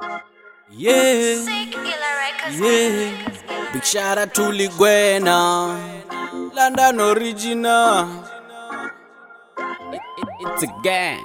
Yeah, yeah. Big shout out to Ligwena, London original. It's a gang.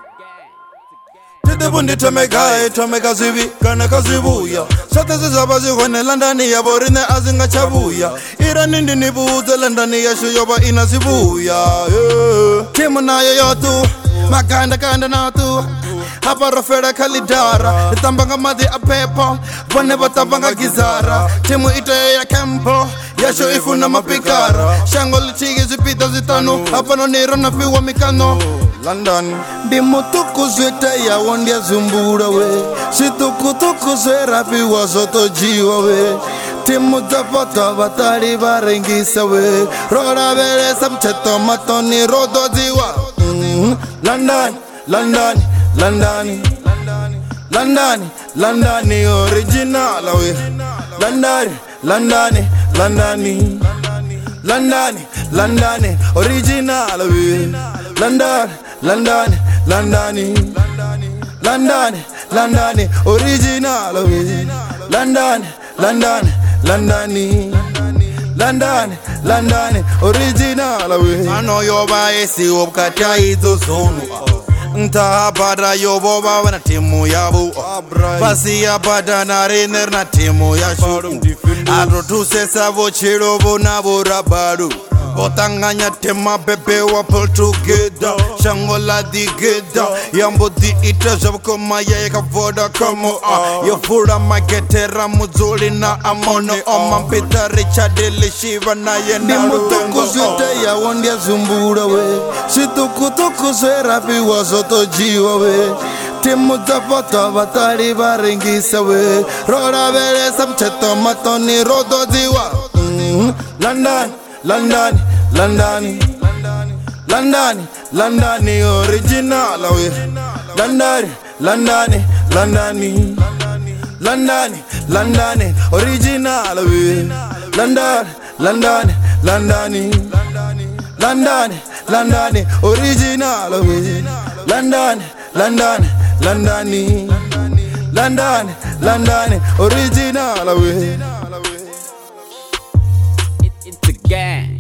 Bundi tomeka zivi kana kazibuya sote zizabazi hone Londani ya borine azinga chabuya ira nindi nibuze Londani ya shuyoba inazibuya timu nayo yotu makanda natu hapa rofera kalidara itambanga madi apepo bone batambanga gizara timu ite ya kempo yasho ifuna mapikara shango lichigi zipita zitanu hapa no niro na fiwa mikano London Bimutuku zwete ya wondia zumbura we Situkutuku zwe rapi wa soto jiwa we Timu zapata batari barengisa we Rora vere samcheto matoni rodo ziwa London, London, London London, London original we London, London, London London, London original we London, London, London, London, London original we London, London, London, London, London original we I know your bias you kata izo sonu Nta bada yo boba wana timu ya bu Pasi ya bada na riner na timu ya shu Adro tu se savo chiro bo na bo rabadu Botanganya tema bebe wa pull together Shangola digeda Yambo di ita jabko maya yaka voda kamo Yo fura magetera muzuli na amono Oma mpita Richard Shiva na yena Bimutuku zwete ya wondia zumbura we Situkutuku zwe rapi wa soto jiwa we Timu zapata batari barengisa we Rora vere samcheto matoni rodo ziwa London, London, London, London, London original we London, London, London, London, London original we London, London, London, London, London original we London, London, London, London, London original we It's a gang.